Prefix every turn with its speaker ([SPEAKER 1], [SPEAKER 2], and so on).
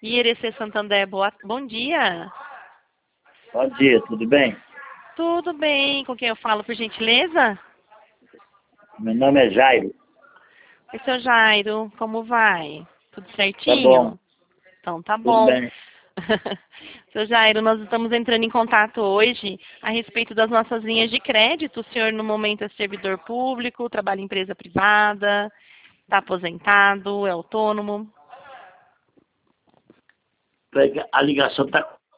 [SPEAKER 1] IRC Santander, bom dia.
[SPEAKER 2] Bom dia, tudo bem?
[SPEAKER 1] Tudo bem, com quem eu falo, por gentileza?
[SPEAKER 2] Meu nome é Jairo.
[SPEAKER 1] Oi, seu Jairo, como vai? Tudo
[SPEAKER 2] Tá bom,
[SPEAKER 1] certinho? Então, tá
[SPEAKER 2] tudo
[SPEAKER 1] bom.
[SPEAKER 2] bem.
[SPEAKER 1] Seu Jairo, nós estamos entrando em contato hoje a respeito das nossas linhas de crédito. O senhor, no momento, é servidor público, trabalha em empresa privada, está aposentado, é autônomo?
[SPEAKER 2] A ligação está